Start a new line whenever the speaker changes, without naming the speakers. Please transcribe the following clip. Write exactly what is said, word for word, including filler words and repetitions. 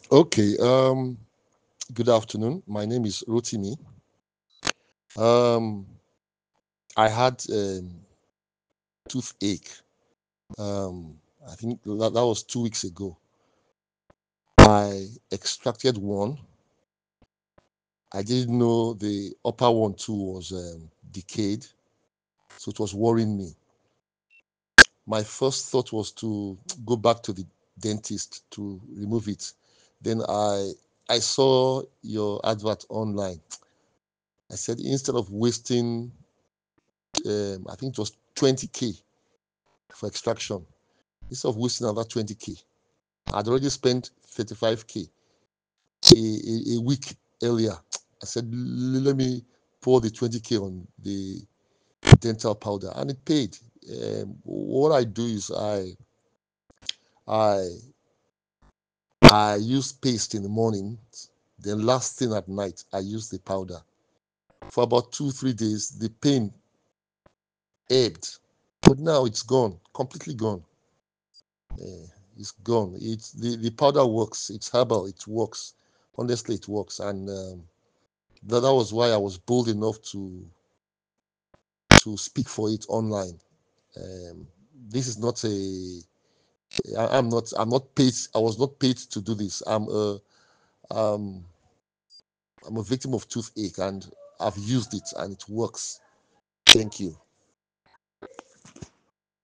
Okay. Um. Good afternoon. My name is Rotimi. Um. I had um, toothache. Um. I think that, that was two weeks ago. I extracted one. I didn't know the upper one too was um, decayed, so it was worrying me. My first thought was to go back to the dentist to remove it. Then I I saw your advert online. I said instead of wasting, um, I think it was twenty k for extraction, instead of wasting another twenty k, I'd already spent thirty-five k a, a, a week earlier. I said, let me pour the twenty k on the dental powder, and it paid. Um, what I do is I I I use paste in the morning. Then last thing at night, I use the powder. For about two three days, the pain ebbed, but now it's gone, completely gone. Uh, it's gone. It's the, the powder works. It's herbal. It works. Honestly, it works, and um, that, that was why I was bold enough to to speak for it online. Um, this is not a. I, I'm not. I'm not paid. I was not paid to do this. I'm a. Um, I'm a victim of toothache, and I've used it, and it works. Thank you.